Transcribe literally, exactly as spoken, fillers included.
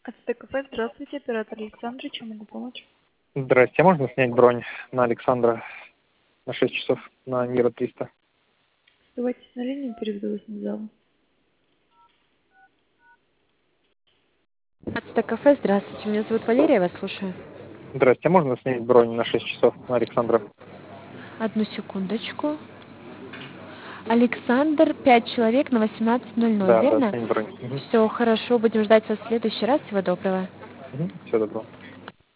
АЦТ-кафе, здравствуйте, оператор Александр, чем могу помочь? Здрасте, а можно снять бронь на Александра на шесть часов на Мира триста? Давайте на линию, переведу вас на зал. АЦТ-кафе, здравствуйте, меня зовут Валерия, я вас слушаю. Здрасте, а можно снять бронь на шесть часов на Александра? Одну секундочку. Александр, пять человек на восемнадцать ноль ноль, Да, да, верно? снять бронь. Угу. Все хорошо, будем ждать вас в следующий раз. Всего доброго. Угу. Всего доброго.